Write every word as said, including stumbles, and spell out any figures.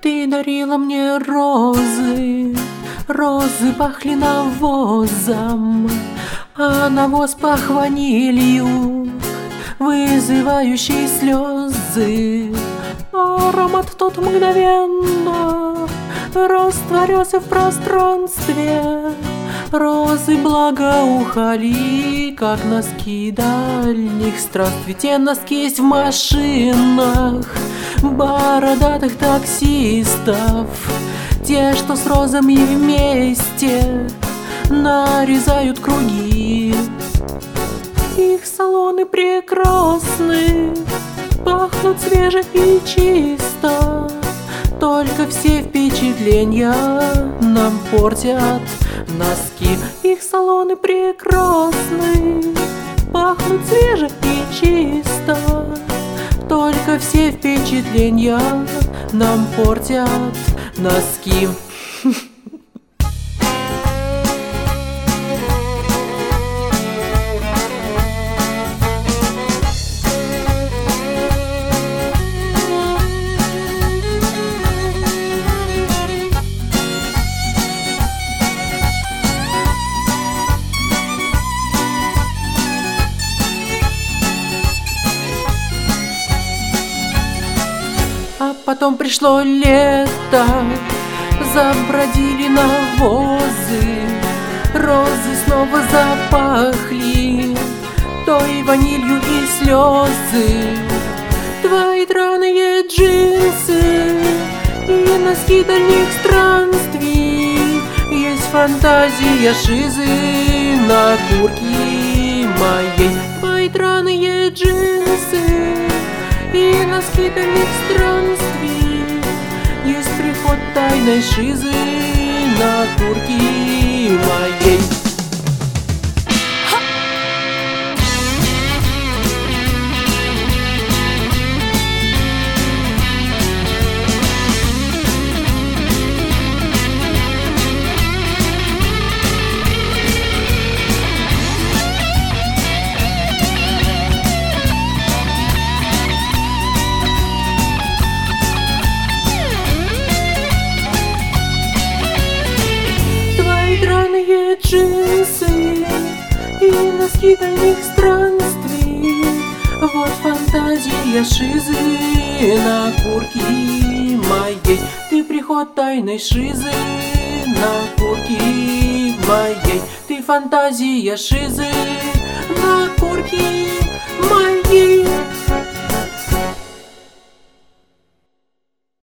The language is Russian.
Ты дарила мне розы, розы пахли навозом, а навоз пах ванилью, вызывающий слезы. Аромат тот мгновенно растворился в пространстве. Розы благоухали, как носки дальних странствий. Те носки есть в машинах бородатых таксистов, те, что с розами вместе нарезают круги. Их салоны прекрасны, пахнут свеже и чисто, только все впечатления нам портят носки. Их салоны прекрасны, пахнут свеже и чисто, только все впечатления нам портят носки. А потом пришло лето, забродили навозы, розы снова запахли той ванилью и слезы. Твои драные джинсы и носки дальних странствий, есть фантазия шизы на куртке моей. Твои драные джинсы и носки дальних странствий, есть приход тайной шизы на куртке моей. Джинсы и носки дальних странствий, вот фантазия шизы на куртке моей. Ты приход тайной шизы на куртке моей. Ты фантазия шизы на куртке моей.